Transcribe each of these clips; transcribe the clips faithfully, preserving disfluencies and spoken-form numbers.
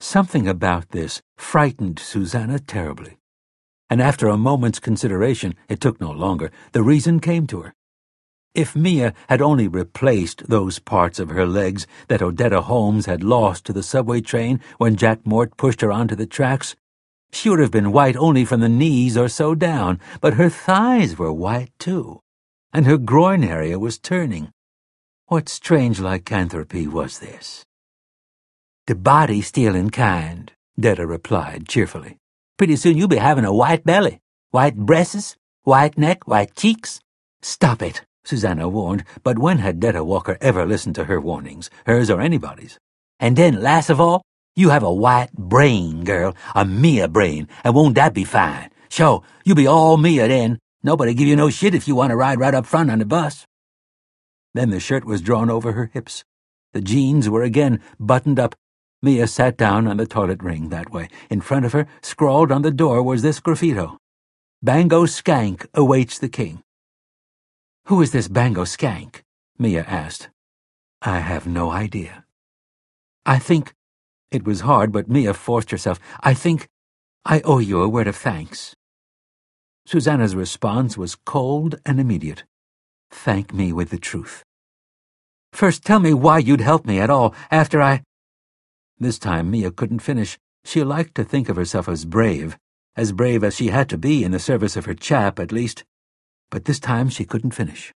Something about this frightened Susanna terribly. And after a moment's consideration, it took no longer, the reason came to her. If Mia had only replaced those parts of her legs that Odetta Holmes had lost to the subway train when Jack Mort pushed her onto the tracks, she would have been white only from the knees or so down, but her thighs were white too, and her groin area was turning. What strange lycanthropy was this? "The body stealing kind," Detta replied cheerfully. "Pretty soon you'll be having a white belly, white breasts, white neck, white cheeks." "Stop it," Susanna warned, but when had Detta Walker ever listened to her warnings, hers or anybody's? "And then, last of all, you have a white brain, girl, a Mia brain, and won't that be fine? Sure, you be all Mia then. Nobody give you no shit if you want to ride right up front on the bus." Then the shirt was drawn over her hips. The jeans were again buttoned up. Mia sat down on the toilet ring that way. In front of her, scrawled on the door, was this graffito: "Bango Skank awaits the king." "Who is this Bango Skank?" Mia asked. "I have no idea." "I think—" It was hard, but Mia forced herself. "I think I owe you a word of thanks." Susanna's response was cold and immediate. "Thank me with the truth." "First tell me why you'd help me at all, after I—" This time Mia couldn't finish. She liked to think of herself as brave, as brave as she had to be in the service of her chap, at least. But this time she couldn't finish.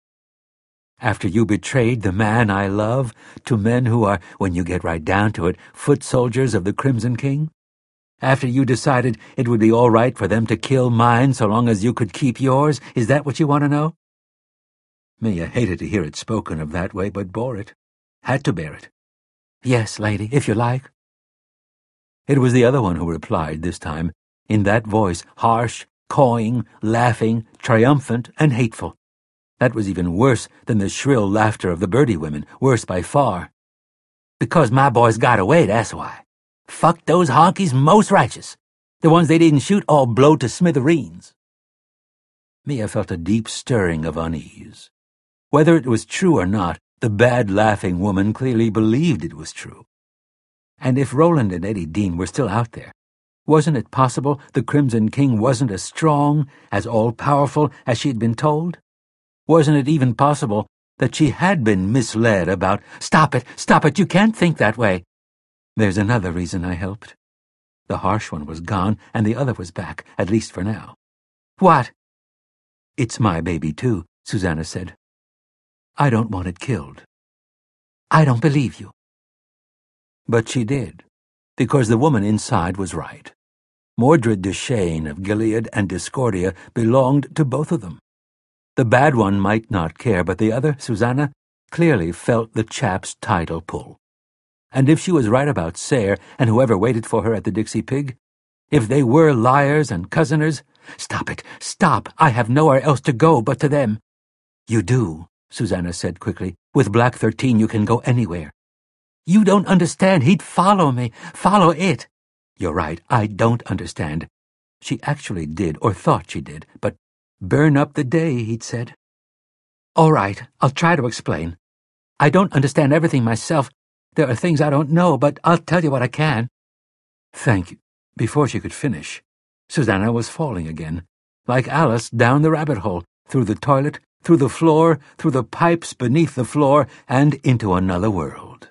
"After you betrayed the man I love to men who are, when you get right down to it, foot soldiers of the Crimson King? After you decided it would be all right for them to kill mine so long as you could keep yours? Is that what you want to know?" Mia hated to hear it spoken of that way, but bore it. Had to bear it. "Yes, lady, if you like." It was the other one who replied this time, in that voice, harsh, cawing, laughing, triumphant, and hateful. That was even worse than the shrill laughter of the Birdie women, worse by far. "Because my boys got away, that's why. Fuck those honkies most righteous. The ones they didn't shoot all blow to smithereens." Mia felt a deep stirring of unease. Whether it was true or not, the bad-laughing woman clearly believed it was true. And if Roland and Eddie Dean were still out there, wasn't it possible the Crimson King wasn't as strong, as all-powerful as she'd been told? Wasn't it even possible that she had been misled about— "Stop it, stop it, you can't think that way." "There's another reason I helped." The harsh one was gone, and the other was back, at least for now. "What?" "It's my baby, too," Susanna said. "I don't want it killed." "I don't believe you." But she did, because the woman inside was right. Mordred Duchesne of Gilead and Discordia belonged to both of them. The bad one might not care, but the other, Susanna, clearly felt the chap's title pull. And if she was right about Sayre and whoever waited for her at the Dixie Pig, if they were liars and cousiners— "Stop it, stop! I have nowhere else to go but to them." "You do," Susanna said quickly. "With Black Thirteen you can go anywhere." "You don't understand. He'd follow me, follow it." "You're right, I don't understand." She actually did, or thought she did, but "burn up the day," he'd said. "All right, I'll try to explain. I don't understand everything myself. There are things I don't know, but I'll tell you what I can." "Thank you." Before she could finish, Susanna was falling again, like Alice down the rabbit hole, through the toilet, through the floor, through the pipes beneath the floor, and into another world.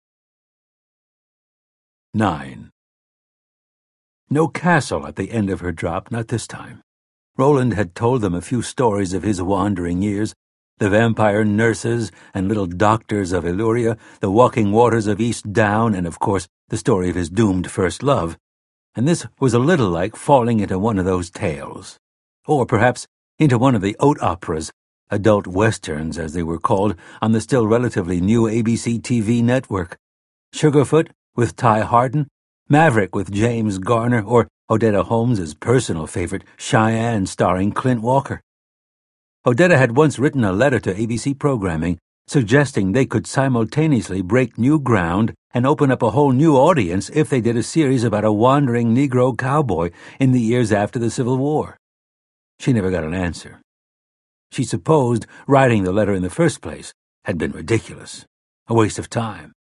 Nine. No castle at the end of her drop, not this time. Roland had told them a few stories of his wandering years, the vampire nurses and little doctors of Illyria, the walking waters of East Down, and, of course, the story of his doomed first love. And this was a little like falling into one of those tales. Or perhaps into one of the haute operas, adult westerns as they were called, on the still relatively new A B C T V network. Sugarfoot with Ty Hardin, Maverick with James Garner, or Odetta Holmes's personal favorite, Cheyenne, starring Clint Walker. Odetta had once written a letter to A B C Programming, suggesting they could simultaneously break new ground and open up a whole new audience if they did a series about a wandering Negro cowboy in the years after the Civil War. She never got an answer. She supposed writing the letter in the first place had been ridiculous, a waste of time.